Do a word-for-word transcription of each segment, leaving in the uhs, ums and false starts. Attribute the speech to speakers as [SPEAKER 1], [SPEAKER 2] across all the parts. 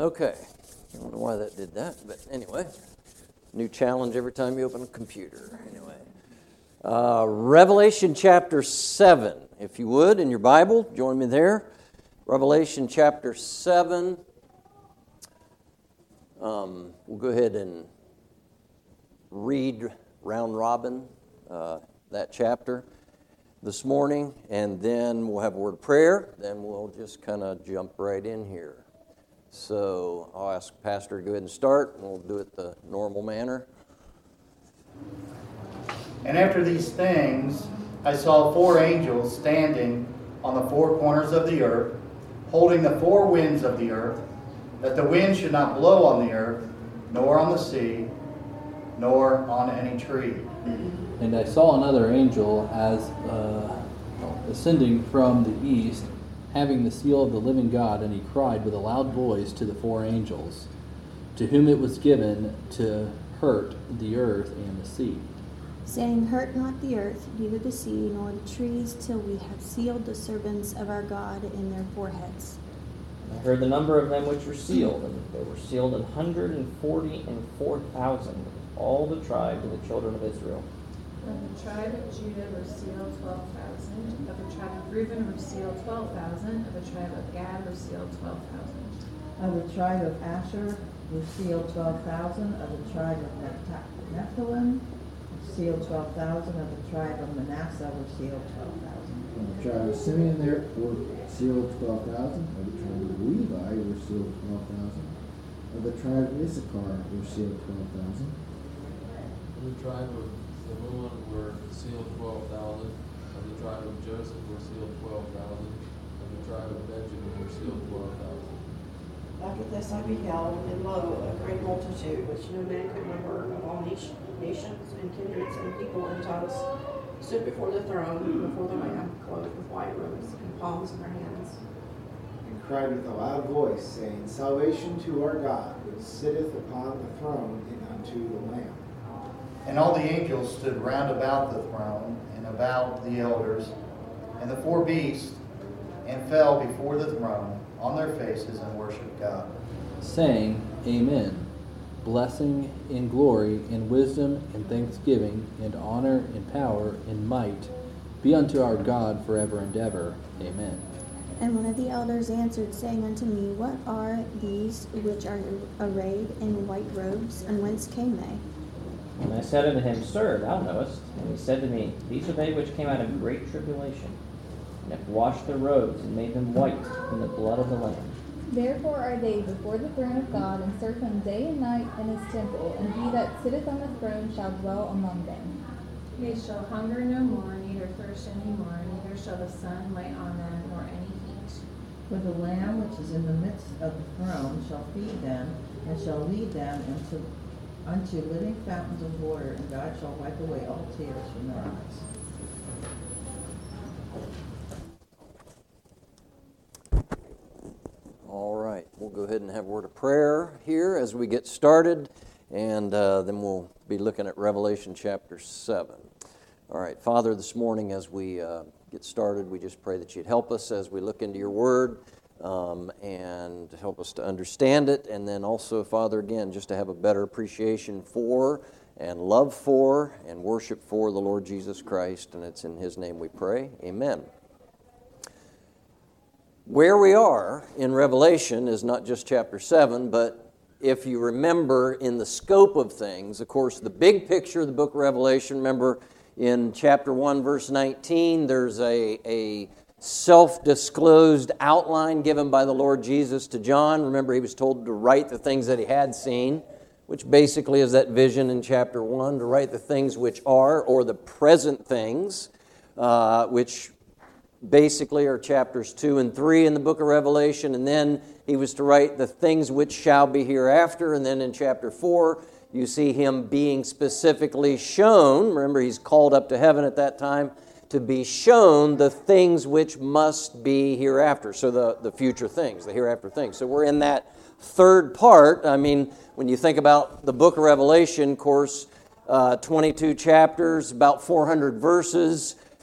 [SPEAKER 1] Okay. I don't know why that did that, but anyway. New challenge every time you open a computer. Anyway. Uh, Revelation chapter seven. If you would, in your Bible, join me there. Revelation chapter seven. Um, we'll go ahead and read round robin uh, that chapter this morning, and then we'll have a word of prayer. Then we'll just kind of jump right in here. So I'll ask Pastor to go ahead and start, and we'll do it the normal manner.
[SPEAKER 2] And after these things, I saw four angels standing on the four corners of the earth, holding the four winds of the earth, that the wind should not blow on the earth, nor on the sea, nor on any tree.
[SPEAKER 3] And I saw another angel as uh, ascending from the east, having the seal of the living God, and he cried with a loud voice to the four angels, to whom it was given to hurt the earth and the sea,
[SPEAKER 4] saying, Hurt not the earth, neither the sea, nor the trees, till we have sealed the servants of our God in their foreheads.
[SPEAKER 5] I heard the number of them which were sealed, and they were sealed an hundred and forty and four thousand, all the tribes of the children of Israel.
[SPEAKER 6] Of the tribe of Judah were sealed twelve thousand. Of the tribe of Reuben were sealed twelve thousand. Of the tribe of Gad were sealed twelve thousand.
[SPEAKER 7] Of the tribe of Asher were sealed twelve thousand. Of the tribe of Nephthalim were sealed twelve thousand. Of the tribe of Manasseh were sealed twelve thousand.
[SPEAKER 8] Of the tribe of Simeon there were sealed twelve thousand. Of the tribe of Levi were sealed twelve thousand. Of the tribe of Issachar were sealed twelve thousand.
[SPEAKER 9] Of the tribe of Zebulun were sealed twelve thousand. Of the tribe of Joseph were sealed twelve thousand. Of the tribe of Benjamin were sealed twelve thousand.
[SPEAKER 10] After this I beheld, and lo, a great multitude, which no man could number, of all nation, nations and kindreds and people and tongues, stood before the throne, before the Lamb, clothed with white robes and palms in their hands.
[SPEAKER 11] And cried with a loud voice, saying, Salvation to our God, which sitteth upon the throne, and unto the Lamb.
[SPEAKER 2] And all the angels stood round about the throne, and about the elders, and the four beasts, and fell before the throne on their faces and worshiped God,
[SPEAKER 3] saying, Amen. Blessing and glory and wisdom and thanksgiving and honor and power and might be unto our God forever and ever. Amen.
[SPEAKER 4] And one of the elders answered, saying unto me, What are these which are arrayed in white robes, and whence came they?
[SPEAKER 5] And I said unto him, Sir, thou knowest. And he said to me, These are they which came out of great tribulation, and have washed their robes, and made them white in the blood of the Lamb.
[SPEAKER 12] Therefore are they before the throne of God, and serve him day and night in his temple, and he that sitteth on the throne shall dwell among them.
[SPEAKER 6] They shall hunger no more, neither thirst any more, neither shall the sun light on them, nor any heat.
[SPEAKER 7] For the Lamb which is in the midst of the throne shall feed them, and shall lead them into unto living fountains of water, and God shall wipe away all tears from their eyes.
[SPEAKER 1] All right, we'll go ahead and have a word of prayer here as we get started, and uh, then we'll be looking at Revelation chapter seven. All right, Father, this morning as we uh, get started, we just pray that you'd help us as we look into your word um, and help us to understand it, and then also, Father, again, just to have a better appreciation for and love for and worship for the Lord Jesus Christ, and it's in his name we pray. Amen. Where we are in Revelation is not just chapter seven, but if you remember in the scope of things, of course, the big picture of the book of Revelation, remember in chapter one, verse nineteen, there's a, a self-disclosed outline given by the Lord Jesus to John. Remember, he was told to write the things that he had seen, which basically is that vision in chapter one, to write the things which are, or the present things, uh, which basically are chapters two and three in the book of Revelation, and then he was to write the things which shall be hereafter, and then in chapter four, you see him being specifically shown, remember he's called up to heaven at that time, to be shown the things which must be hereafter, so the, the future things, the hereafter things. So we're in that third part. I mean, when you think about the book of Revelation, of course, uh, twenty-two chapters, about four hundred verses,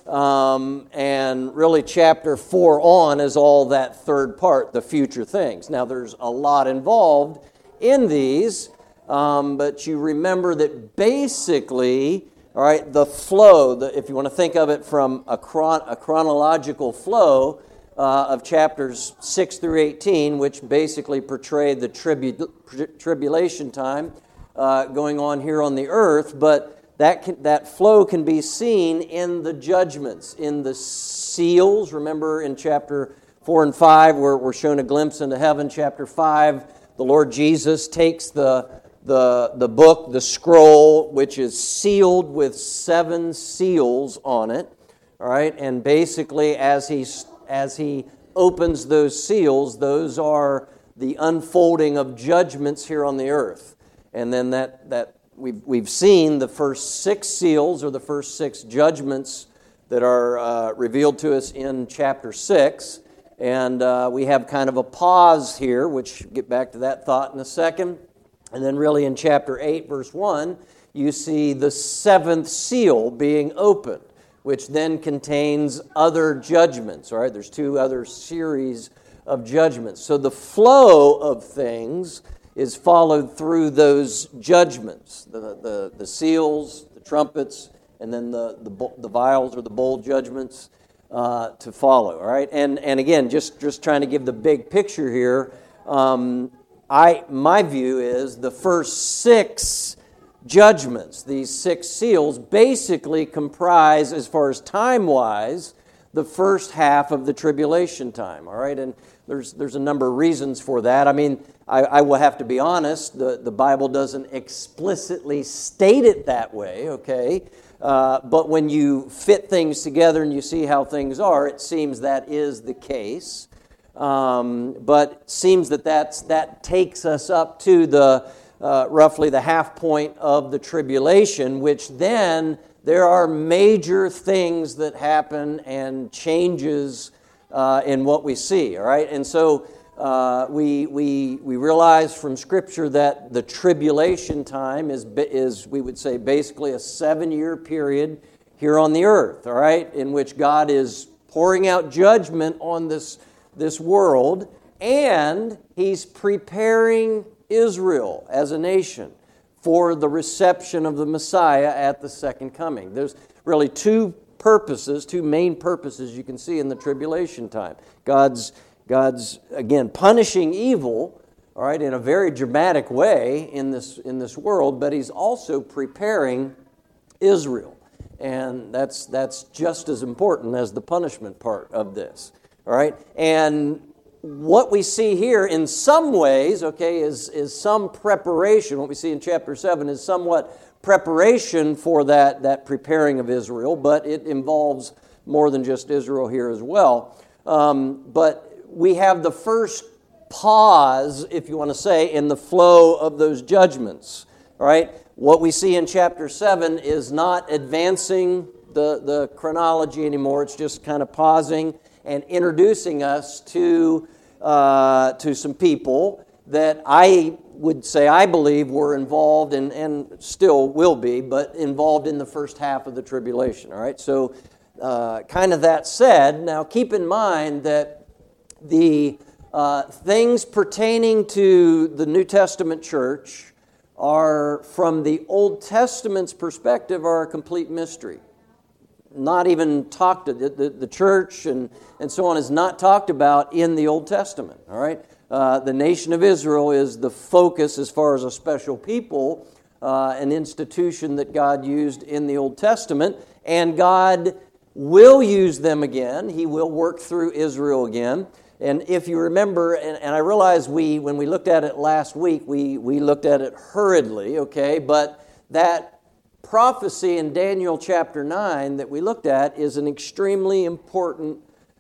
[SPEAKER 1] Um, and really chapter four on is all that third part, the future things. Now there's a lot involved in these, um, but you remember that basically, all right, the flow, the, if you want to think of it from a, chron- a chronological flow uh, of chapters six through eighteen, which basically portray the tribu- tribulation time uh, going on here on the earth, but That can, that flow can be seen in the judgments, in the seals. Remember in chapter four and five, we're, we're shown a glimpse into heaven. Chapter five, the Lord Jesus takes the, the, the book, the scroll, which is sealed with seven seals on it. All right, and basically as he, as he opens those seals, those are the unfolding of judgments here on the earth. And then that that We've, we've seen the first six seals, or the first six judgments that are uh, revealed to us in chapter six. And uh, we have kind of a pause here, which we'll get back to that thought in a second. And then really in chapter eight, verse one, you see the seventh seal being opened, which then contains other judgments. All right, there's two other series of judgments. So the flow of things is followed through those judgments, the, the, the seals, the trumpets, and then the, the, the vials or the bowl judgments uh, to follow, all right? And and again, just, just trying to give the big picture here, um, I my view is the first six judgments, these six seals, basically comprise, as far as time-wise, the first half of the tribulation time, all right? And there's there's a number of reasons for that. I mean, I, I will have to be honest, the, the Bible doesn't explicitly state it that way, okay? Uh, but when you fit things together and you see how things are, it seems that is the case. Um, but it seems that that's, that takes us up to the uh, roughly the half point of the tribulation, which then there are major things that happen and changes uh, in what we see, all right? And so uh, we we we realize from Scripture that the tribulation time is is we would say basically a seven-year period here on the earth, all right, in which God is pouring out judgment on this this world, and He's preparing Israel as a nation for the reception of the Messiah at the second coming. There's really two purposes, two main purposes you can see in the tribulation time. God's, God's again, punishing evil, all right, in a very dramatic way in this, in this world, but He's also preparing Israel. And that's, that's just as important as the punishment part of this, all right? And what we see here in some ways, okay, is, is some preparation. What we see in chapter seven is somewhat preparation for that, that preparing of Israel, but it involves more than just Israel here as well. Um, but we have the first pause, if you want to say, in the flow of those judgments, all right? What we see in chapter seven is not advancing the, the chronology anymore. It's just kind of pausing and introducing us to uh, to some people that I would say I believe were involved in, and still will be, but involved in the first half of the tribulation. All right, so uh, kind of that said, now keep in mind that the uh, things pertaining to the New Testament church are, from the Old Testament's perspective, are a complete mystery. Not even talked to, the, the, the church and, and so on is not talked about in the Old Testament, all right? Uh, the nation of Israel is the focus as far as a special people, uh, an institution that God used in the Old Testament, and God will use them again. He will work through Israel again. And if you remember, and, and I realize we, when we looked at it last week, we, we looked at it hurriedly, okay? But that prophecy in Daniel chapter nine that we looked at is an extremely important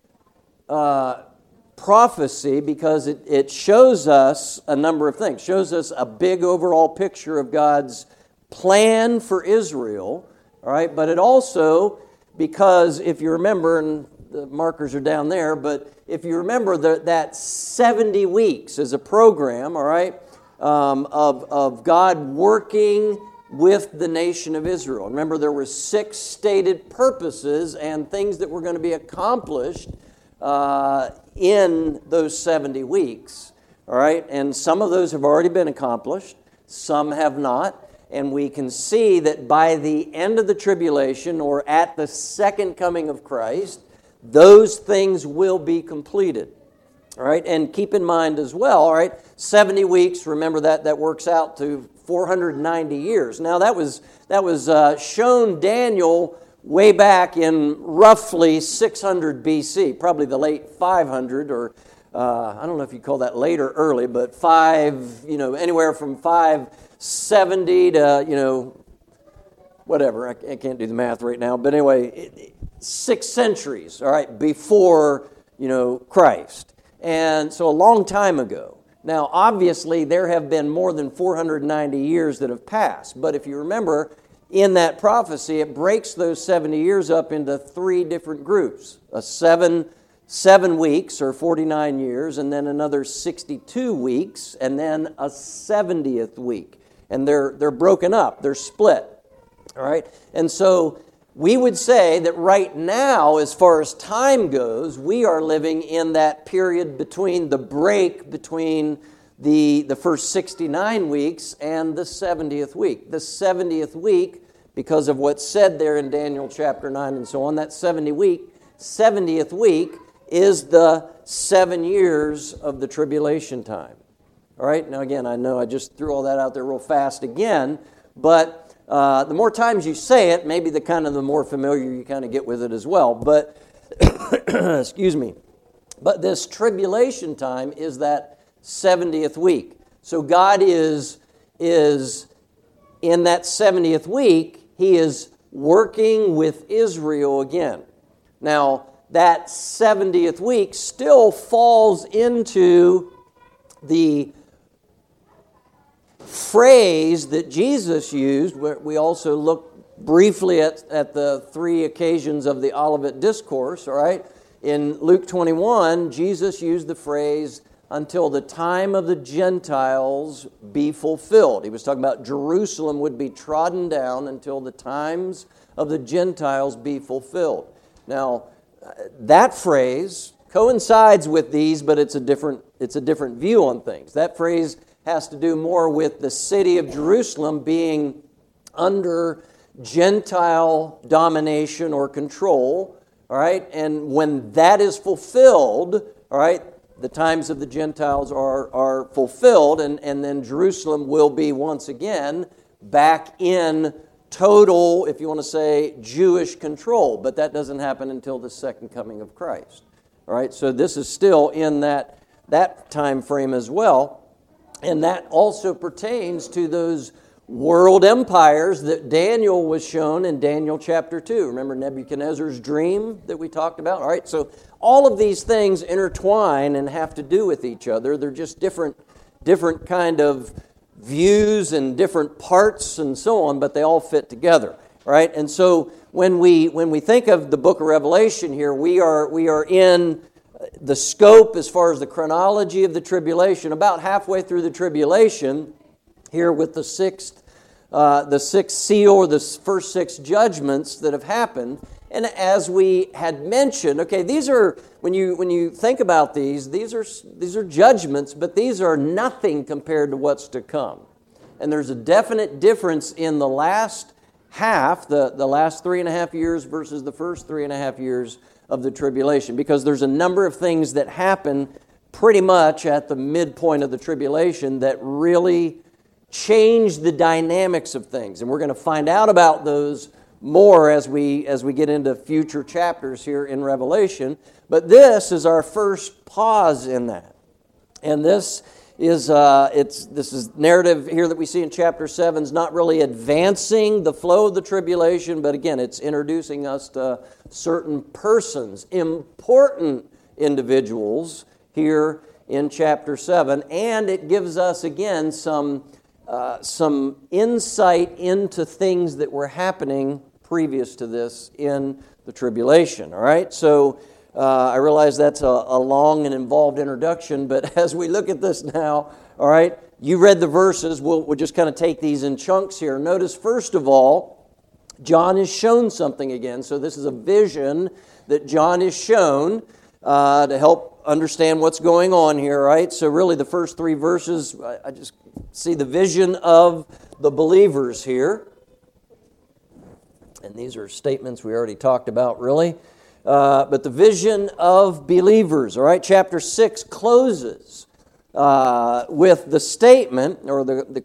[SPEAKER 1] uh, prophecy because it, it shows us a number of things. It shows us a big overall picture of God's plan for Israel, all right? But it also, because if you remember, and the markers are down there, but if you remember the, that seventy weeks is a program, all right, um, of, of God working with the nation of Israel. Remember, there were six stated purposes and things that were going to be accomplished uh, in those seventy weeks. All right, and some of those have already been accomplished, some have not. And we can see that by the end of the tribulation, or at the second coming of Christ, those things will be completed. All right, and keep in mind as well, all right, seventy weeks, remember that, that works out to four hundred ninety years. Now that was, that was uh, shown Daniel way back in roughly six hundred B C, probably the late five hundred, or uh, I don't know if you call that late or early, but five, you know, anywhere from five seventy to, you know, whatever, I, I can't do the math right now, but anyway, it, it, six centuries, all right, before, you know, Christ. And so a long time ago. Now, obviously, there have been more than four hundred ninety years that have passed, but if you remember, in that prophecy, it breaks those seventy years up into three different groups. A seven, seven weeks, or forty-nine years, and then another sixty-two weeks, and then a seventieth week. And they're they're broken up, they're split. All right? And so we would say that right now, as far as time goes, we are living in that period between the break between the, the first sixty-nine weeks and the seventieth week. The seventieth week, because of what's said there in Daniel chapter nine and so on, that seventy week, seventieth week is the seven years of the tribulation time. All right, now again, I know I just threw all that out there real fast again, but uh, the more times you say it, maybe the kind of the more familiar you kind of get with it as well. But, excuse me, but this tribulation time is that seventieth week. So God is, is in that seventieth week, He is working with Israel again. Now, that seventieth week still falls into the phrase that Jesus used. We also looked briefly at, at the three occasions of the Olivet Discourse, all right? In Luke twenty-one, Jesus used the phrase, until the time of the Gentiles be fulfilled. He was talking about Jerusalem would be trodden down until the times of the Gentiles be fulfilled. Now, that phrase coincides with these, but it's a different, it's a different view on things. That phrase has to do more with the city of Jerusalem being under Gentile domination or control, all right? And when that is fulfilled, all right, the times of the Gentiles are, are fulfilled, and, and then Jerusalem will be once again back in total, if you want to say, Jewish control. But that doesn't happen until the second coming of Christ. All right, so this is still in that, that time frame as well. And that also pertains to those world empires that Daniel was shown in Daniel chapter two. Remember Nebuchadnezzar's dream that we talked about? All right, so all of these things intertwine and have to do with each other. They're just different, different kind of views and different parts and so on, but they all fit together, right? And so when we when we think of the book of Revelation here, we are we are in the scope as far as the chronology of the tribulation, about halfway through the tribulation, here with the sixth, uh, the sixth seal, or the first six judgments that have happened. And as we had mentioned, okay, these are, when you when you think about these, these are these are judgments, but these are nothing compared to what's to come. And there's a definite difference in the last half, the, the last three and a half years versus the first three and a half years of the tribulation, because there's a number of things that happen pretty much at the midpoint of the tribulation that really change the dynamics of things. And we're going to find out about those more as we as we get into future chapters here in Revelation. But this is our first pause in that. And this is uh, it's this is narrative here that we see in chapter seven is not really advancing the flow of the tribulation, but again, it's introducing us to certain persons, important individuals here in chapter seven, and it gives us again some uh, some insight into things that were happening previous to this in the tribulation. All right, so uh, I realize that's a, a long and involved introduction, but as we look at this now, all right, you read the verses. We'll, we'll just kind of take these in chunks here. Notice, first of all, John is shown something again. So this is a vision that John is shown uh, to help understand what's going on here, right? So really the first three verses, I, I just see the vision of the believers here. And these are statements we already talked about, really. Uh, but the vision of believers, all right? Chapter six closes uh, with the statement, or the, the,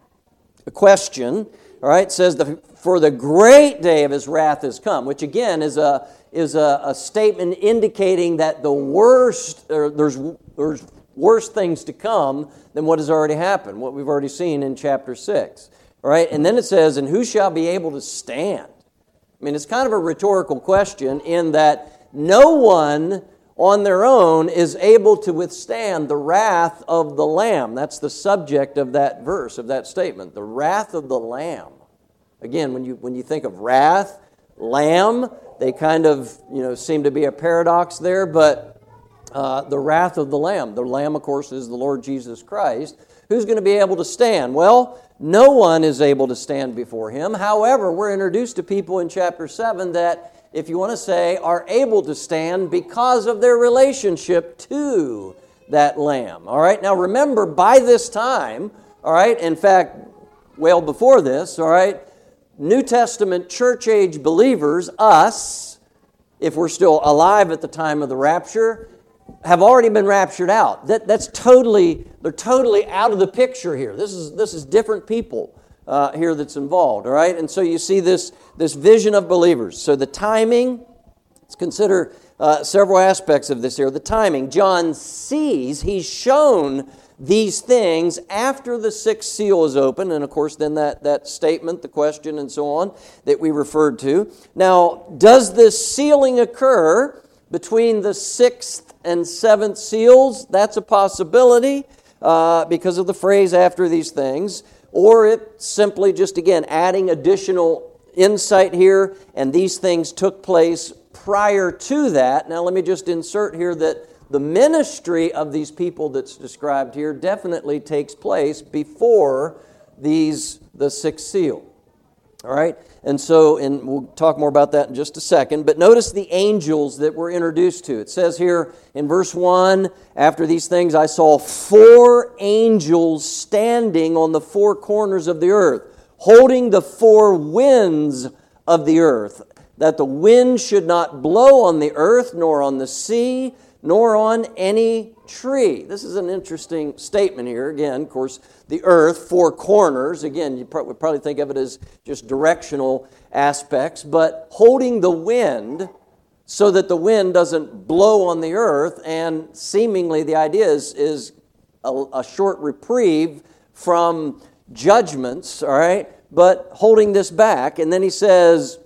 [SPEAKER 1] the question, all right? It says, the, for the great day of his wrath has come, which again is a is a, a statement indicating that the worst, or there's, there's worse things to come than what has already happened, what we've already seen in chapter six, all right? And then it says, and who shall be able to stand? I mean, it's kind of a rhetorical question in that no one on their own is able to withstand the wrath of the Lamb. That's the subject of that verse, of that statement, the wrath of the Lamb. Again, when you when you think of wrath, Lamb, they kind of, you know, seem to be a paradox there, but uh, the wrath of the Lamb. The Lamb, of course, is the Lord Jesus Christ. Who's going to be able to stand? Well, no one is able to stand before him. However, we're introduced to people in chapter seven that, if you want to say, are able to stand because of their relationship to that Lamb. All right, now remember, by this time, all right, in fact, well before this, all right, New Testament church-age believers, us, if we're still alive at the time of the rapture, have already been raptured out. That, that's totally, they're totally out of the picture here. This is this is different people uh, here that's involved, all right? And so you see this, this vision of believers. So the timing, let's consider uh, several aspects of this here. The timing, John sees, he's shown these things after the sixth seal is opened, and of course then that, that statement, the question and so on that we referred to. Now, does this sealing occur between the sixth and seventh seals? That's a possibility uh, because of the phrase after these things. Or it simply just, again, adding additional insight here, and these things took place prior to that. Now let me just insert here that the ministry of these people that's described here definitely takes place before these the sixth seal. All right? And so, and we'll talk more about that in just a second, but notice the angels that we're introduced to. It says here in verse one, after these things I saw four angels standing on the four corners of the earth, holding the four winds of the earth, that the wind should not blow on the earth, nor on the sea, nor on any tree. This is an interesting statement here. Again, of course, the earth, four corners. Again, you would probably think of it as just directional aspects, but holding the wind so that the wind doesn't blow on the earth, and seemingly the idea is, is a, a short reprieve from judgments, all right, but holding this back. And then he says,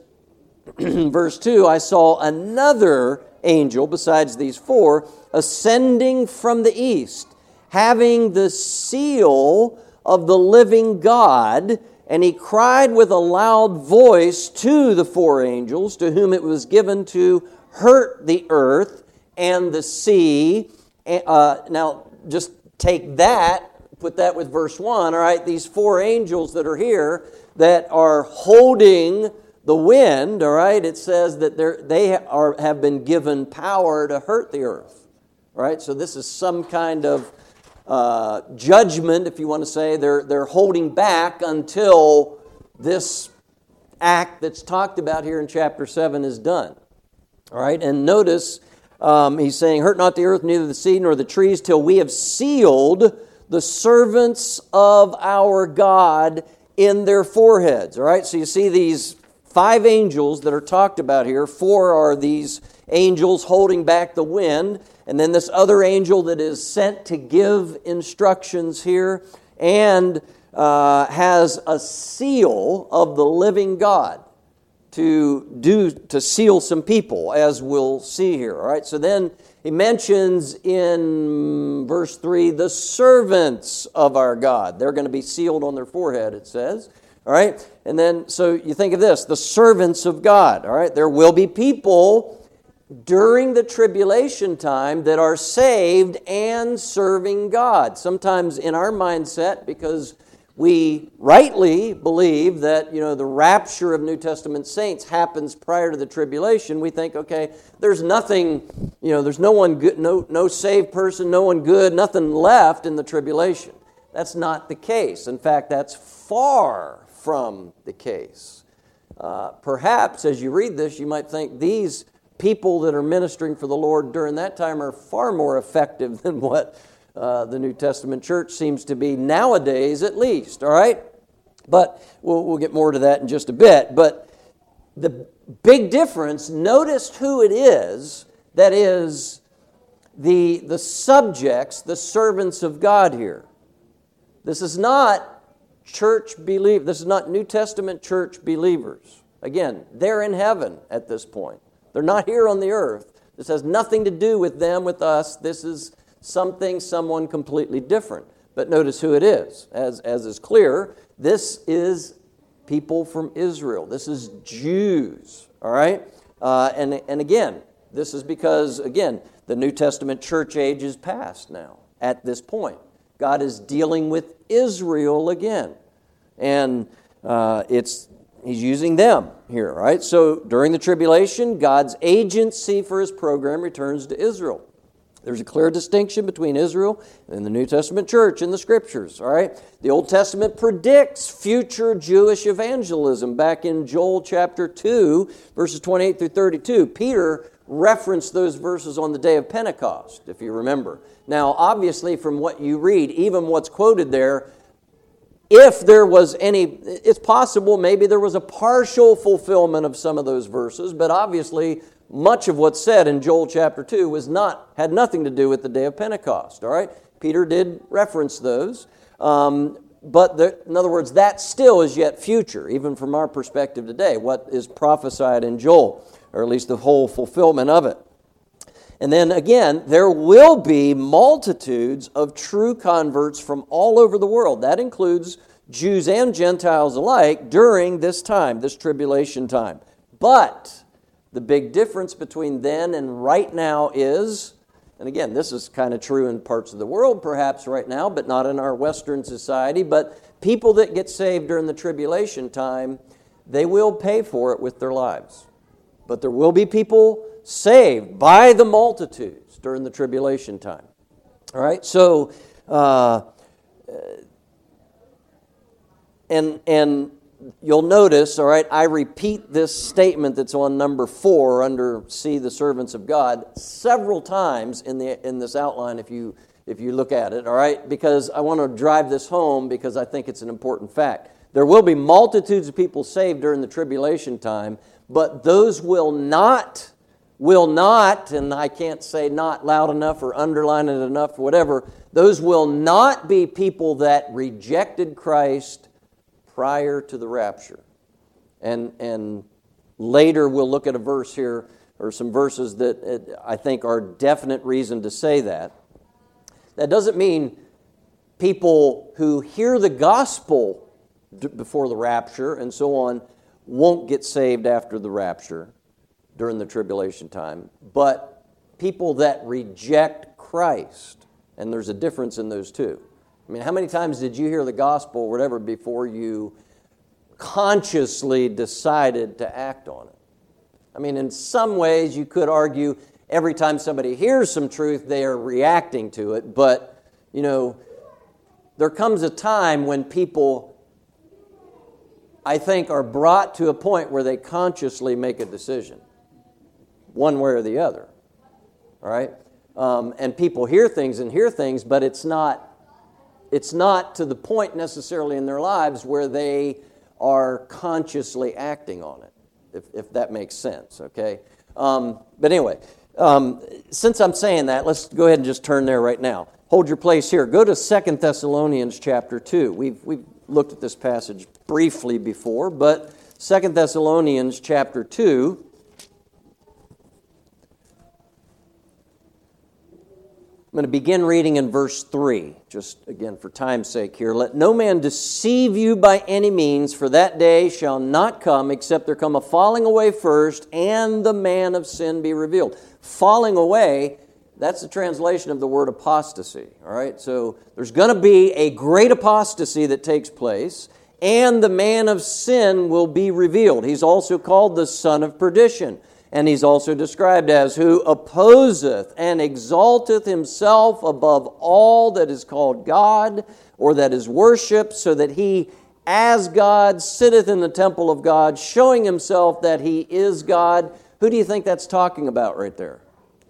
[SPEAKER 1] verse two, I saw another angel besides these four ascending from the east, having the seal of the living God, and he cried with a loud voice to the four angels to whom it was given to hurt the earth and the sea. Uh, now, just take that, put that with verse one, all right, these four angels that are here that are holding the wind, all right, it says that they are have been given power to hurt the earth, all right? So this is some kind of uh, judgment, if you want to say. They're, they're holding back until this act that's talked about here in chapter seven is done, all right? And notice um, he's saying, hurt not the earth, neither the sea nor the trees, till we have sealed the servants of our God in their foreheads, all right? So you see these five angels that are talked about here. Four are these angels holding back the wind, and then this other angel that is sent to give instructions here, and uh, has a seal of the living God to do to seal some people, as we'll see here. All right. So then he mentions in verse three the servants of our God. They're going to be sealed on their forehead, it says. All right, and then, so you think of this, the servants of God, all right? There will be people during the tribulation time that are saved and serving God. Sometimes in our mindset, because we rightly believe that, you know, the rapture of New Testament saints happens prior to the tribulation, we think, okay, there's nothing, you know, there's no one good, no, no saved person, no one good, nothing left in the tribulation. That's not the case. In fact, that's far from the case. Uh, perhaps as you read this, you might think these people that are ministering for the Lord during that time are far more effective than what uh, the New Testament church seems to be nowadays, at least, all right? But we'll, we'll get more to that in just a bit. But the big difference, notice who it is that is the, the subjects, the servants of God here. This is not church believe. This is not New Testament church believers. Again, they're in heaven at this point. They're not here on the earth. This has nothing to do with them, with us. This is something, someone completely different. But notice who it is. As, as is clear, this is people from Israel. This is Jews, all right? Uh, and, and again, this is because, again, the New Testament church age is past now at this point. God is dealing with Israel again. And uh, it's He's using them here, right? So during the tribulation, God's agency for His program returns to Israel. There's a clear distinction between Israel and the New Testament church in the Scriptures, all right? The Old Testament predicts future Jewish evangelism. Back in Joel chapter two, verses twenty-eight through thirty-two, Peter referenced those verses on the day of Pentecost, if you remember. Now, obviously, from what you read, even what's quoted there, if there was any, it's possible maybe there was a partial fulfillment of some of those verses, but obviously much of what's said in Joel chapter two was not, had nothing to do with the day of Pentecost, all right? Peter did reference those, um, but the, in other words, that still is yet future, even from our perspective today, what is prophesied in Joel, or at least the whole fulfillment of it. And then again, there will be multitudes of true converts from all over the world. That includes Jews and Gentiles alike during this time, this tribulation time. But the big difference between then and right now is, and again, this is kind of true in parts of the world perhaps right now, but not in our Western society, but people that get saved during the tribulation time, they will pay for it with their lives. But there will be people saved by the multitudes during the tribulation time. All right, so, uh, and and you'll notice, all right, I repeat this statement that's on number four under C, the servants of God, several times in the in this outline if you if you look at it, all right, because I want to drive this home because I think it's an important fact. There will be multitudes of people saved during the tribulation time, but those will not will not, and I can't say not loud enough or underline it enough, whatever, those will not be people that rejected Christ prior to the rapture. And and later we'll look at a verse here, or some verses that I think are definite reason to say that. That doesn't mean people who hear the gospel before the rapture and so on won't get saved after the rapture during the tribulation time, but people that reject Christ, and there's a difference in those two. I mean, how many times did you hear the gospel or whatever before you consciously decided to act on it? I mean, in some ways you could argue every time somebody hears some truth, they are reacting to it, but, you know, there comes a time when people, I think, are brought to a point where they consciously make a decision, one way or the other, all right? Um, and people hear things and hear things, but it's not, it's not to the point necessarily in their lives where they are consciously acting on it, if, if that makes sense, okay? Um, but anyway, um, since I'm saying that, let's go ahead and just turn there right now. Hold your place here. Go to Second Thessalonians chapter two. We've, we've looked at this passage briefly before, but Second Thessalonians chapter two. I'm going to begin reading in verse three, just again for time's sake here. Let no man deceive you by any means, for that day shall not come, except there come a falling away first, and the man of sin be revealed. Falling away, that's the translation of the word apostasy. All right, so there's going to be a great apostasy that takes place, and the man of sin will be revealed. He's also called the son of perdition. And he's also described as who opposeth and exalteth himself above all that is called God or that is worshipped, so that he, as God, sitteth in the temple of God, showing himself that he is God. Who do you think that's talking about right there?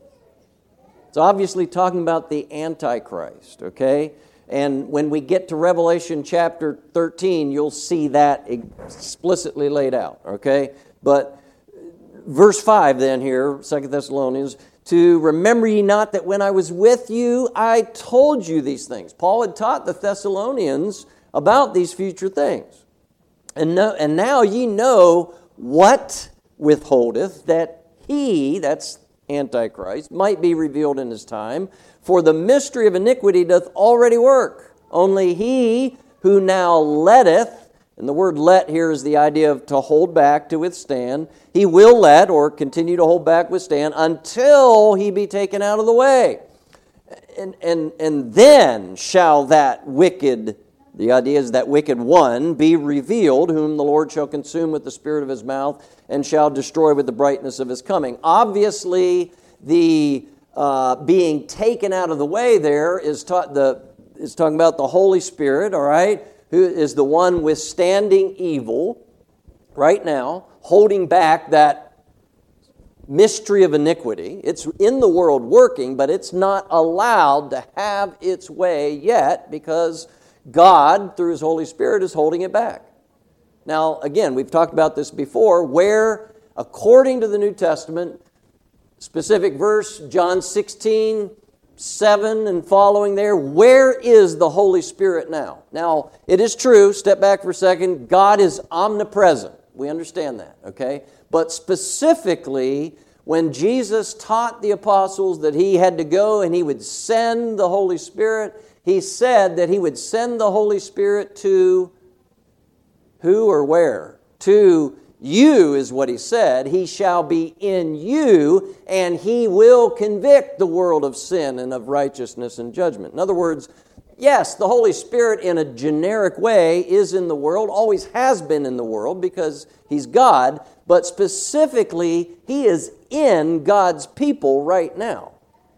[SPEAKER 1] It's obviously talking about the Antichrist, okay? And when we get to Revelation chapter thirteen, you'll see that explicitly laid out, okay? But verse five then here, Second Thessalonians, to remember ye not that when I was with you, I told you these things. Paul had taught the Thessalonians about these future things. And, no, and now ye know what withholdeth, that he, that's Antichrist, might be revealed in his time. For the mystery of iniquity doth already work. Only he who now letteth, and the word let here is the idea of to hold back, to withstand. He will let or continue to hold back, withstand, until he be taken out of the way. And, and, and then shall that wicked, the idea is that wicked one, be revealed, whom the Lord shall consume with the spirit of his mouth and shall destroy with the brightness of his coming. Obviously, the uh, being taken out of the way there is, ta- the, is talking about the Holy Spirit, all right? Who is the one withstanding evil right now, holding back that mystery of iniquity. It's in the world working, but it's not allowed to have its way yet because God, through His Holy Spirit, is holding it back. Now, again, we've talked about this before, where, according to the New Testament, specific verse, John sixteen, seven and following there, where is the Holy Spirit now? Now, it is true, step back for a second, God is omnipresent. We understand that, okay? But specifically, when Jesus taught the apostles that He had to go and He would send the Holy Spirit, He said that He would send the Holy Spirit to who or where? To you is what He said. He shall be in you, and He will convict the world of sin and of righteousness and judgment. In other words, yes, the Holy Spirit in a generic way is in the world, always has been in the world because He's God, but specifically, He is in God's people right now.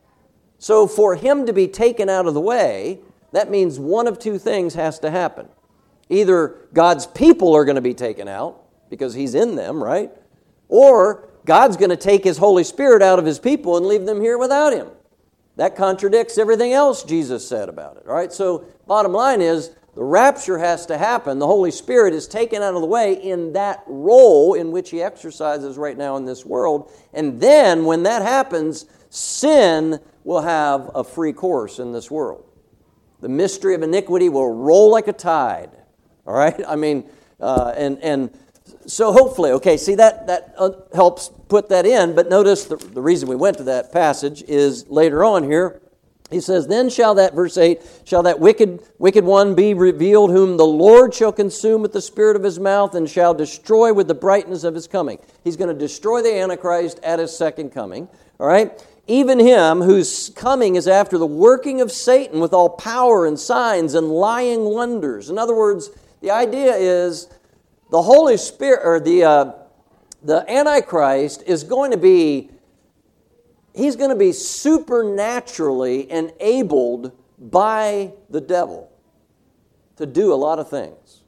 [SPEAKER 1] So for Him to be taken out of the way, that means one of two things has to happen. Either God's people are going to be taken out, because He's in them, right? Or God's going to take His Holy Spirit out of His people and leave them here without Him. That contradicts everything else Jesus said about it, right? So bottom line is, the rapture has to happen. The Holy Spirit is taken out of the way in that role in which He exercises right now in this world. And then when that happens, sin will have a free course in this world. The mystery of iniquity will roll like a tide, all right? I mean, uh, and and... So hopefully, okay, see that, that uh, helps put that in, but notice the, the reason we went to that passage is later on here. He says, then shall that, verse eight, shall that wicked wicked one be revealed, whom the Lord shall consume with the spirit of His mouth and shall destroy with the brightness of His coming. He's going to destroy the Antichrist at His second coming, all right? Even him whose coming is after the working of Satan with all power and signs and lying wonders. In other words, the idea is the Holy Spirit, or the uh, the Antichrist is going to be, he's going to be supernaturally enabled by the devil to do a lot of things.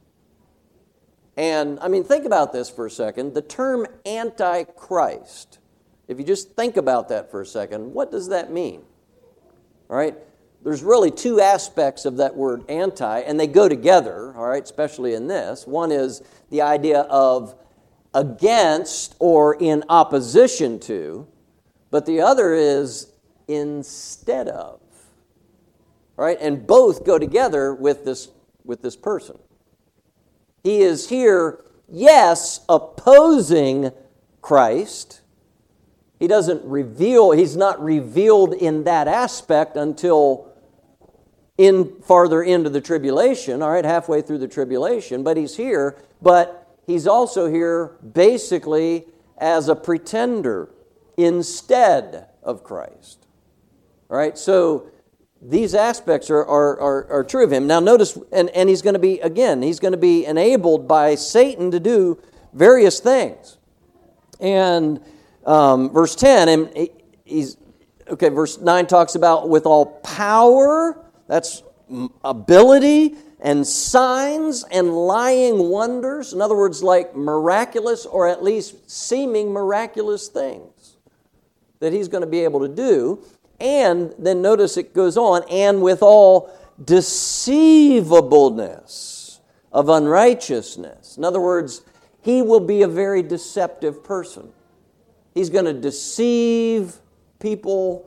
[SPEAKER 1] And, I mean, think about this for a second. The term Antichrist, if you just think about that for a second, what does that mean? All right? There's really two aspects of that word anti, and they go together, all right, especially in this. One is the idea of against or in opposition to, but the other is instead of. All right, and both go together with this, with this person. He is here, yes, opposing Christ. he doesn't reveal, he's not revealed in that aspect until in farther into the tribulation, all right, halfway through the tribulation, but he's here, but he's also here basically as a pretender instead of Christ. All right, so these aspects are, are, are, are true of him. Now notice, and, and he's going to be, again, he's going to be enabled by Satan to do various things. And um, verse ten, and he's, okay, verse nine talks about with all power, that's ability and signs and lying wonders. In other words, like miraculous or at least seeming miraculous things that he's going to be able to do. And then notice it goes on, and with all deceivableness of unrighteousness. In other words, he will be a very deceptive person. He's going to deceive people,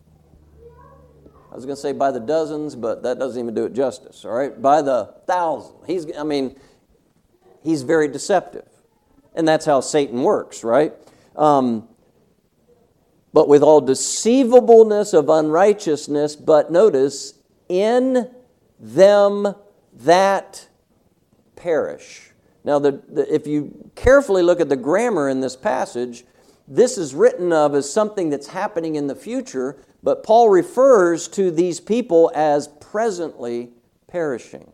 [SPEAKER 1] I was going to say by the dozens, but that doesn't even do it justice, all right? By the thousand. He's, I mean, he's very deceptive. And that's how Satan works, right? Um, but with all deceivableness of unrighteousness, but notice, in them that perish. Now, the, the, if you carefully look at the grammar in this passage, this is written of as something that's happening in the future, but Paul refers to these people as presently perishing.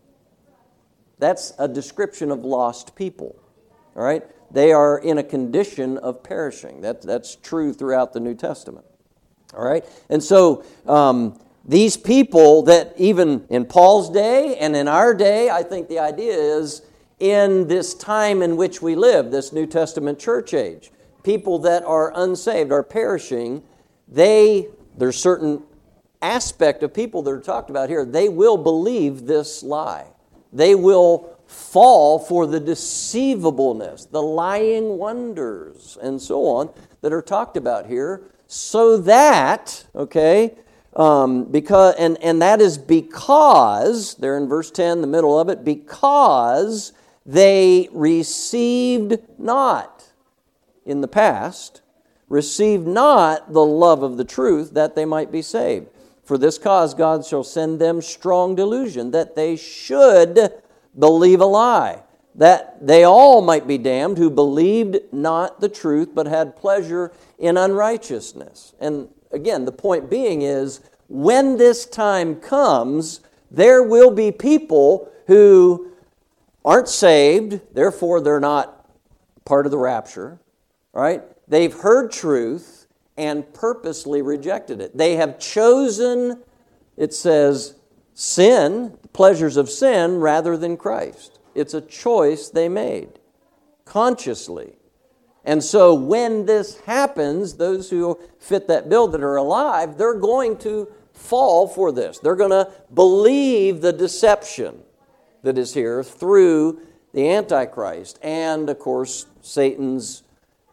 [SPEAKER 1] That's a description of lost people, all right? They are in a condition of perishing. That, that's true throughout the New Testament, all right? And so um, these people that even in Paul's day and in our day, I think the idea is in this time in which we live, this New Testament church age, people that are unsaved, are perishing, they, there's certain aspect of people that are talked about here, they will believe this lie. They will fall for the deceivableness, the lying wonders, and so on that are talked about here, so that, okay, um, because and, and that is because, there in verse ten, the middle of it, because they received not in the past, received not the love of the truth that they might be saved. For this cause God shall send them strong delusion, that they should believe a lie, that they all might be damned who believed not the truth, but had pleasure in unrighteousness. And again, the point being is, when this time comes, there will be people who aren't saved, therefore they're not part of the rapture, right? They've heard truth and purposely rejected it. They have chosen, it says, sin, pleasures of sin, rather than Christ. It's a choice they made, consciously. And so when this happens, those who fit that bill that are alive, they're going to fall for this. They're going to believe the deception that is here through the Antichrist and, of course, Satan's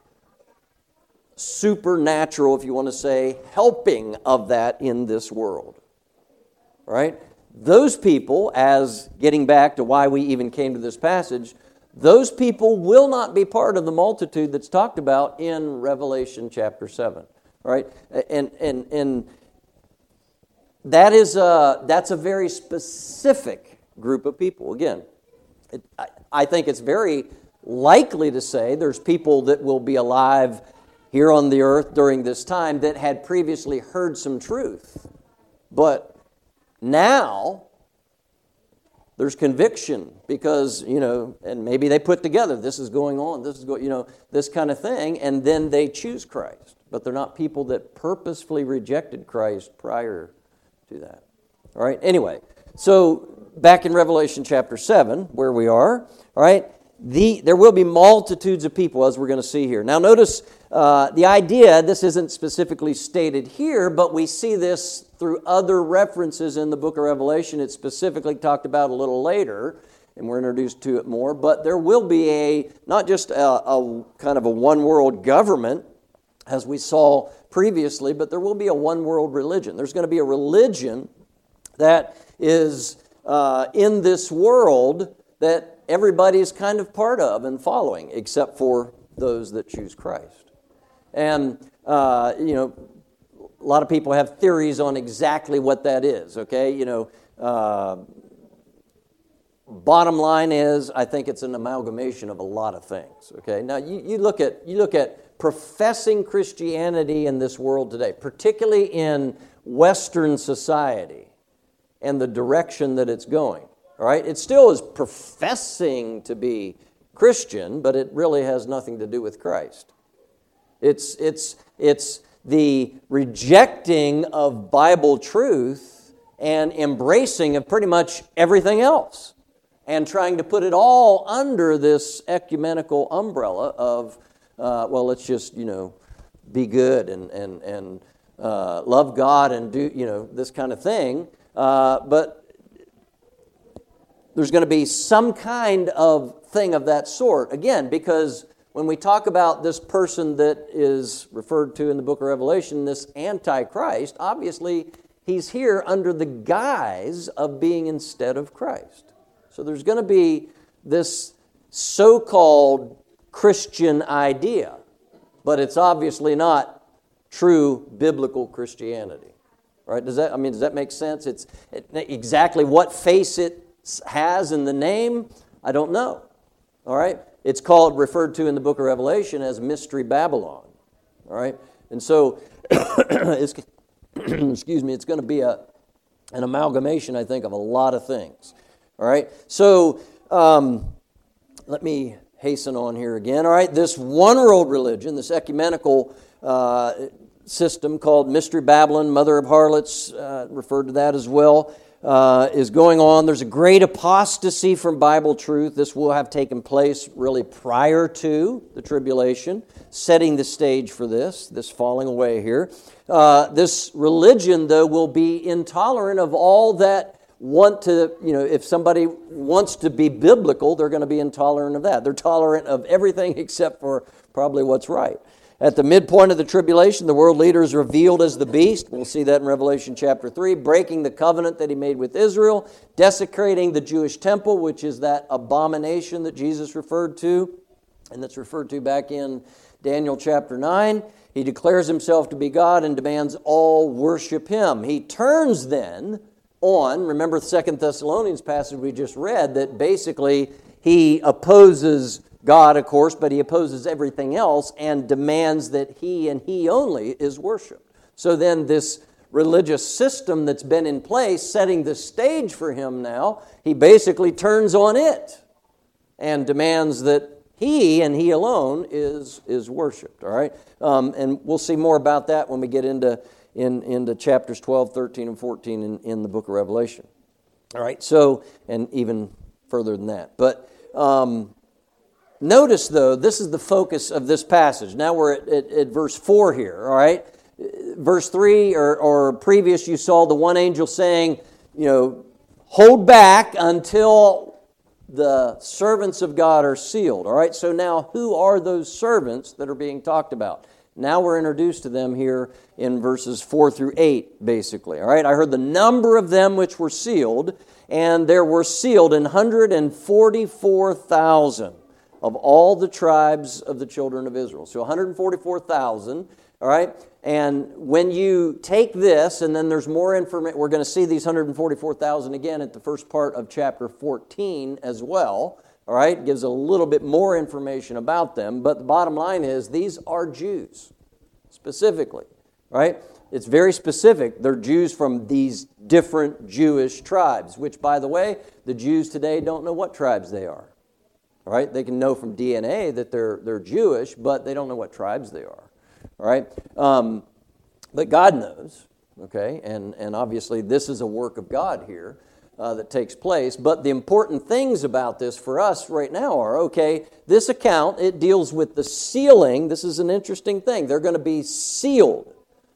[SPEAKER 1] supernatural, if you want to say, helping of that in this world. Right? Those people, as getting back to why we even came to this passage, those people will not be part of the multitude that's talked about in Revelation chapter seven. Right? And and and that is a, that's a very specific group of people. Again, it, I, I think it's very likely to say there's people that will be alive here on the earth during this time that had previously heard some truth. But now, there's conviction because, you know, and maybe they put together, this is going on, this is going, you know, this kind of thing, and then they choose Christ. But they're not people that purposefully rejected Christ prior to that. All right, anyway, so back in Revelation chapter seven, where we are, all right, the, there will be multitudes of people, as we're going to see here. Now notice uh, the idea, this isn't specifically stated here, but we see this through other references in the book of Revelation. It's specifically talked about a little later, and we're introduced to it more, but there will be a, not just a, a kind of a one-world government, as we saw previously, but there will be a one-world religion. There's going to be a religion that is uh, in this world that everybody's kind of part of and following, except for those that choose Christ. And uh, you know, a lot of people have theories on exactly what that is, okay? You know, uh, bottom line is, I think it's an amalgamation of a lot of things, okay? Now, you, you look at you look at professing Christianity in this world today, particularly in Western society and the direction that it's going, all right? It still is professing to be Christian, but it really has nothing to do with Christ. It's it's it's the rejecting of Bible truth and embracing of pretty much everything else, and trying to put it all under this ecumenical umbrella of, uh, well, let's just, you know, be good and and and uh, love God and do, you know, this kind of thing. Uh, but there's going to be some kind of thing of that sort, again, because when we talk about this person that is referred to in the book of Revelation, this Antichrist, obviously he's here under the guise of being instead of Christ. So there's going to be this so-called Christian idea, but it's obviously not true biblical Christianity. Right? Does that, I mean, does that make sense? It's it, exactly what face it has in the name, I don't know. All right? It's called, referred to in the book of Revelation as Mystery Babylon. All right? And so, it's, excuse me, it's going to be a an amalgamation, I think, of a lot of things. All right? So, um, let me hasten on here again. All right? This one world religion, this ecumenical uh, system called Mystery Babylon, Mother of Harlots, uh, referred to that as well, Uh, is going on. There's a great apostasy from Bible truth. This will have taken place really prior to the tribulation, setting the stage for this, this falling away here. Uh, this religion, though, will be intolerant of all that want to, you know, if somebody wants to be biblical, they're going to be intolerant of that. They're tolerant of everything except for probably what's right. At the midpoint of the tribulation, the world leader is revealed as the beast. We'll see that in Revelation chapter three, breaking the covenant that he made with Israel, desecrating the Jewish temple, which is that abomination that Jesus referred to, and that's referred to back in Daniel chapter nine. He declares himself to be God and demands all worship him. He turns then on, remember the Second Thessalonians passage we just read, that basically he opposes God, of course, but he opposes everything else and demands that he and he only is worshipped. So then this religious system that's been in place, setting the stage for him now, he basically turns on it and demands that he and he alone is, is worshipped, all right? Um, and we'll see more about that when we get into, in, into chapters twelve, thirteen, and fourteen in, in the book of Revelation. All right, so, and even further than that. But um, notice, though, this is the focus of this passage. Now we're at, at, at verse four here, all right? Verse three, or, or previous, you saw the one angel saying, you know, hold back until the servants of God are sealed, all right? So now, who are those servants that are being talked about? Now we're introduced to them here in verses four through eight, basically, all right? I heard the number of them which were sealed, and there were sealed one hundred forty-four thousand of all the tribes of the children of Israel. So one hundred forty-four thousand, all right? And when you take this, and then there's more information, we're going to see these one hundred forty-four thousand again at the first part of chapter fourteen as well, all right? It gives a little bit more information about them, but the bottom line is these are Jews, specifically, right? It's very specific. They're Jews from these different Jewish tribes, which, by the way, the Jews today don't know what tribes they are. All right, they can know from D N A that they're they're Jewish, but they don't know what tribes they are. All right, um, but God knows. Okay, and and obviously this is a work of God here uh, that takes place. But the important things about this for us right now are, okay, this account, it deals with the sealing. This is an interesting thing. They're going to be sealed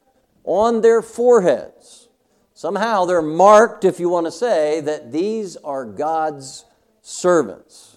[SPEAKER 1] on their foreheads. Somehow they're marked, if you want to say, that these are God's servants.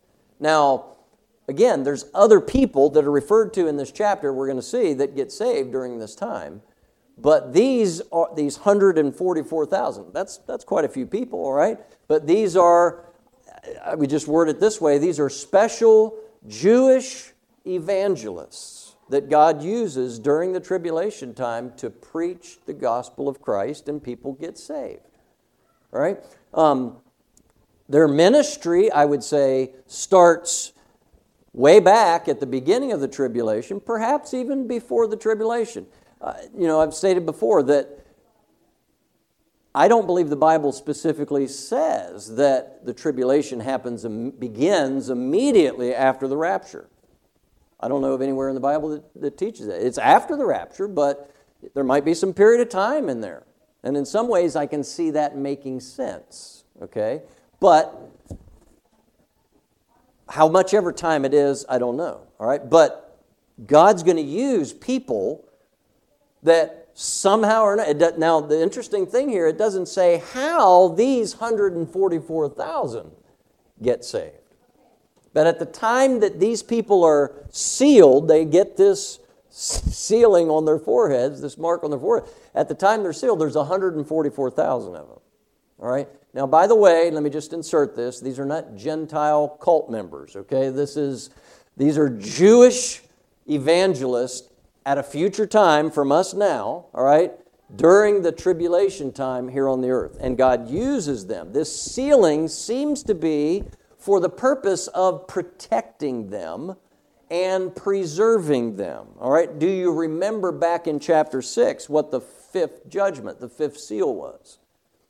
[SPEAKER 1] Now, again, there's other people that are referred to in this chapter we're going to see that get saved during this time. But these are these one hundred forty-four thousand. That's that's quite a few people, all right? But these are, we just word it this way, these are special Jewish evangelists. that God uses during the tribulation time to preach the gospel of Christ and people get saved. All right? Um, their ministry, I would say, starts way back at the beginning of the tribulation, perhaps even before the tribulation. Uh, you know, I've stated before that I don't believe the Bible specifically says that the tribulation happens and begins immediately after the rapture. I don't know of anywhere in the Bible that, that teaches that. It's after the rapture, but there might be some period of time in there. And in some ways, I can see that making sense, okay? But how much ever time it is, I don't know, all right? But God's going to use people that somehow or not. Now, the interesting thing here, it doesn't say how these one hundred forty-four thousand get saved. But at the time that these people are sealed, they get this sealing on their foreheads, this mark on their forehead. At the time they're sealed, there's one hundred forty-four thousand of them. All right? Now, by the way, let me just insert this. These are not Gentile cult members, okay? This is, these are Jewish evangelists at a future time from us now, all right, during the tribulation time here on the earth. And God uses them. This sealing seems to be for the purpose of protecting them and preserving them. All right, do you remember back in chapter six what the fifth judgment, the fifth seal was?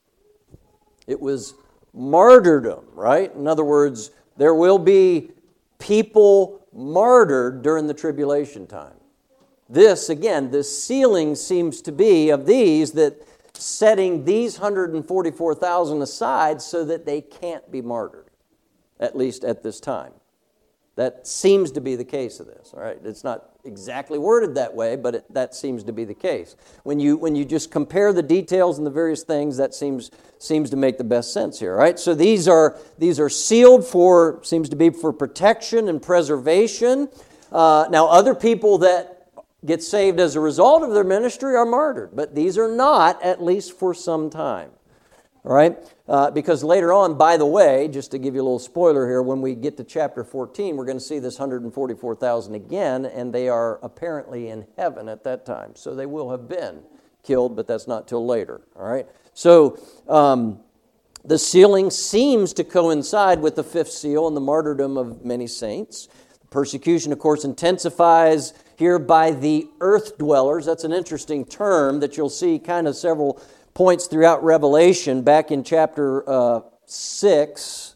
[SPEAKER 1] It was martyrdom, right? In other words, there will be people martyred during the tribulation time. This, again, this sealing seems to be of these that setting these one hundred forty-four thousand aside so that they can't be martyred, at least at this time. That seems to be the case of this, all right? It's not exactly worded that way, but it, that seems to be the case. When you when you just compare the details and the various things, that seems seems to make the best sense here, all right? So these are these are sealed for, seems to be for protection and preservation. Uh, now, other people that get saved as a result of their ministry are martyred, but these are not, at least for some time. All right? Uh, because later on, by the way, just to give you a little spoiler here, when we get to chapter fourteen, we're going to see this one hundred forty-four thousand again, and they are apparently in heaven at that time. So they will have been killed, but that's not till later. All right? So um, the sealing seems to coincide with the fifth seal and the martyrdom of many saints. Persecution, of course, intensifies here by the earth dwellers. That's an interesting term that you'll see kind of several points throughout Revelation. Back in chapter uh, six,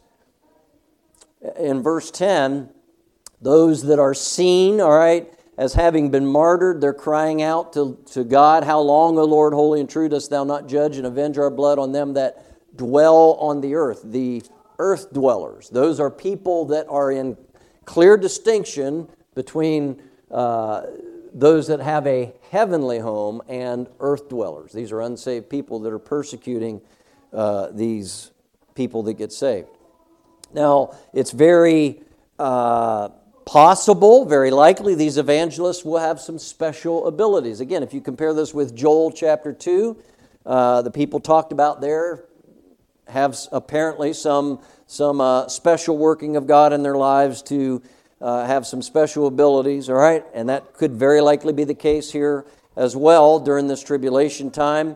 [SPEAKER 1] in verse ten, those that are seen, all right, as having been martyred, they're crying out to, to God, "How long, O Lord, holy and true, dost thou not judge and avenge our blood on them that dwell on the earth?" The earth dwellers. Those are people that are in clear distinction between uh, those that have a heavenly home and earth dwellers. These are unsaved people that are persecuting uh, these people that get saved. Now, it's very uh, possible, very likely, these evangelists will have some special abilities. Again, if you compare this with Joel chapter two, uh, the people talked about there have apparently some some uh, special working of God in their lives to uh, have some special abilities, all right? And that could very likely be the case here as well during this tribulation time.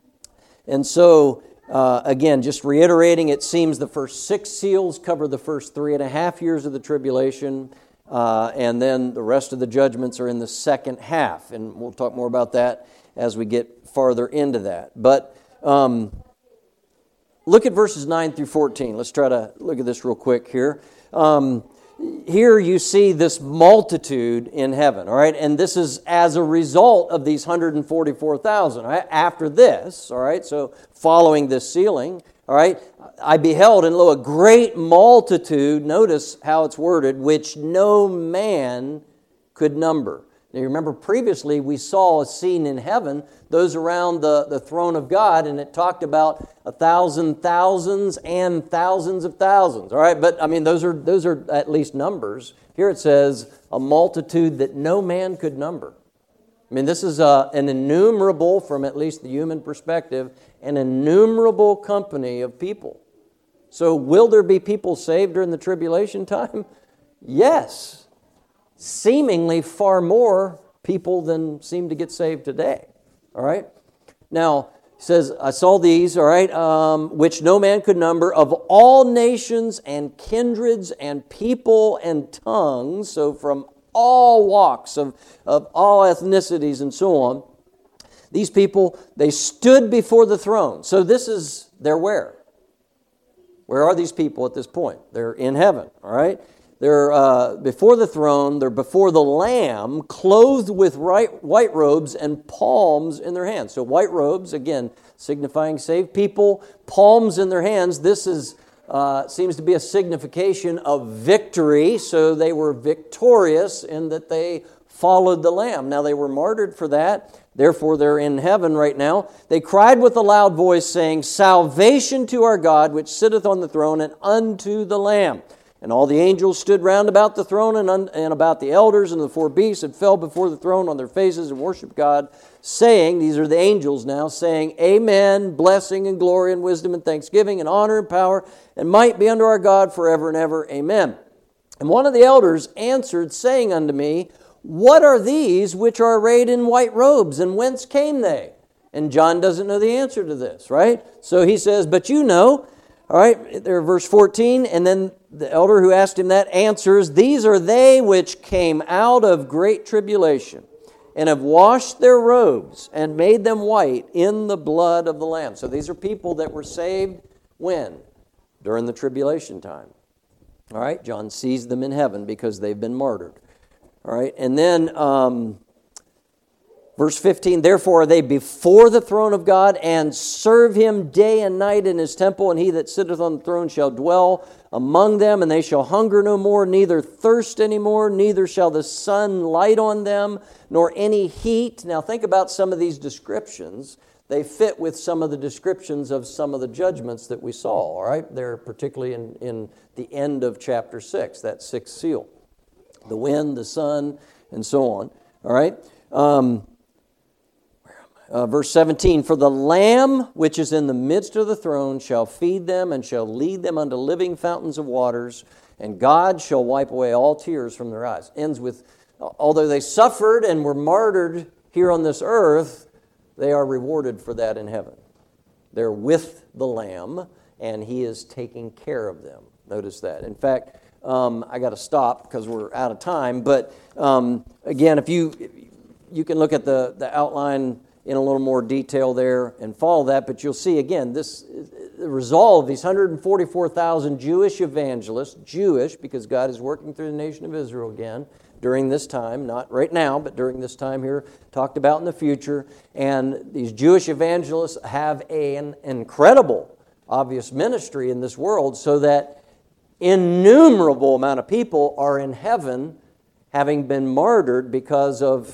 [SPEAKER 1] And so, uh, again, just reiterating, it seems the first six seals cover the first three and a half years of the tribulation, uh, and then the rest of the judgments are in the second half. And we'll talk more about that as we get farther into that. But Um, look at verses nine through fourteen. Let's try to look at this real quick here. Um, here you see this multitude in heaven, all right? And this is as a result of these one hundred forty-four thousand, all right? After this, all right? So following this sealing, all right? I beheld, and lo, a great multitude, notice how it's worded, which no man could number. Now, you remember previously we saw a scene in heaven, those around the, the throne of God, and it talked about a thousand thousands and thousands of thousands. All right, but I mean, those are those are at least numbers. Here it says a multitude that no man could number. I mean, this is a, an innumerable, from at least the human perspective, an innumerable company of people. So will there be people saved during the tribulation time? Yes. seemingly far more people than seem to get saved today. All right? Now, he says, I saw these, all right, um, which no man could number, of all nations and kindreds and people and tongues, so from all walks of, of all ethnicities and so on. These people, they stood before the throne. So this is, they're where? Where are these people at this point? They're in heaven, all right? They're uh, before the throne, they're before the Lamb, clothed with right, white robes and palms in their hands. So white robes, again, signifying saved people, palms in their hands. This is uh, seems to be a signification of victory. So they were victorious in that they followed the Lamb. Now they were martyred for that. Therefore, they're in heaven right now. They cried with a loud voice, saying, Salvation to our God, which sitteth on the throne, and unto the Lamb. And all the angels stood round about the throne and, un- and about the elders and the four beasts, and fell before the throne on their faces and worshiped God, saying, these are the angels now, saying, Amen, blessing and glory and wisdom and thanksgiving and honor and power and might be unto our God forever and ever. Amen. And one of the elders answered, saying unto me, What are these which are arrayed in white robes, and whence came they? And John doesn't know the answer to this, right? So he says, but you know. All right, there, verse fourteen, and then the elder who asked him that answers, These are they which came out of great tribulation, and have washed their robes, and made them white in the blood of the Lamb. So these are people that were saved when? During the tribulation time. All right, John sees them in heaven because they've been martyred. All right, and then um, verse fifteen, Therefore are they before the throne of God, and serve him day and night in his temple, and he that sitteth on the throne shall dwell among them, and they shall hunger no more, neither thirst any more, neither shall the sun light on them, nor any heat. Now think about some of these descriptions. They fit with some of the descriptions of some of the judgments that we saw, all right? They're particularly in, in the end of chapter six, that sixth seal. The wind, the sun, and so on. All right? Um, uh, verse seventeen, For the Lamb which is in the midst of the throne shall feed them and shall lead them unto living fountains of waters, and God shall wipe away all tears from their eyes. Ends with, although they suffered and were martyred here on this earth, they are rewarded for that in heaven. They're with the Lamb, and He is taking care of them. Notice that. In fact, Um, I got to stop because we're out of time. But um, again, if you you can look at the, the outline in a little more detail there and follow that, but you'll see again this the resolve. These one hundred forty-four thousand Jewish evangelists, Jewish because God is working through the nation of Israel again during this time, not right now, but during this time here, talked about in the future. And these Jewish evangelists have a, an incredible, obvious ministry in this world, so that innumerable amount of people are in heaven having been martyred because of,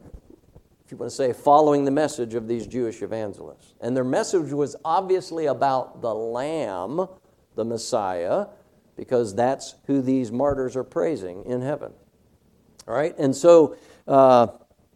[SPEAKER 1] if you want to say, following the message of these Jewish evangelists. And their message was obviously about the Lamb, the Messiah, because that's who these martyrs are praising in heaven. All right? And so, uh,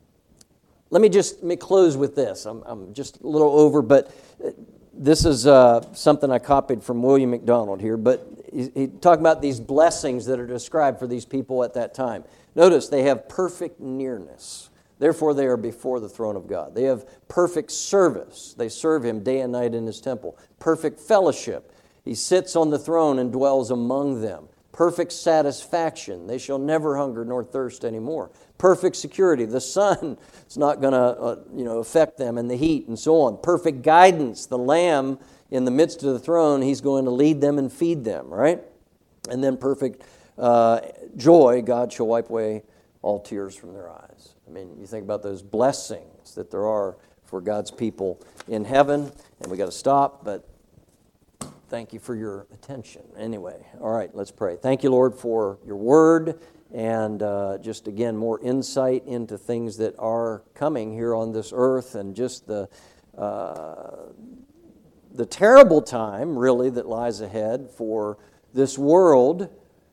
[SPEAKER 1] let me just let me close with this. I'm, I'm just a little over, but this is uh, something I copied from William MacDonald here, but he, he talked about these blessings that are described for these people at that time. Notice they have perfect nearness. Therefore, they are before the throne of God. They have perfect service. They serve Him day and night in His temple. Perfect fellowship. He sits on the throne and dwells among them. Perfect satisfaction. They shall never hunger nor thirst anymore. Perfect security. The sun is not going to uh, you know, affect them in the heat and so on. Perfect guidance. The Lamb in the midst of the throne, He's going to lead them and feed them, right? And then perfect uh, joy. God shall wipe away all tears from their eyes. I mean, you think about those blessings that there are for God's people in heaven. And we got to stop, but thank you for your attention. Anyway, all right, let's pray. Thank you, Lord, for your word and uh, just, again, more insight into things that are coming here on this earth and just the uh, the terrible time, really, that lies ahead for this world.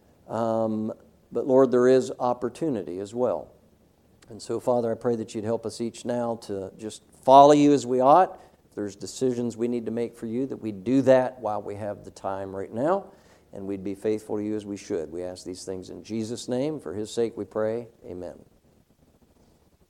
[SPEAKER 1] Um, but, Lord, there is opportunity as well. And so, Father, I pray that you'd help us each now to just follow you as we ought. If there's decisions we need to make for you, that we do that while we have the time right now. and we'd be faithful to you as we should. We ask these things in Jesus' name. For his sake we pray. Amen.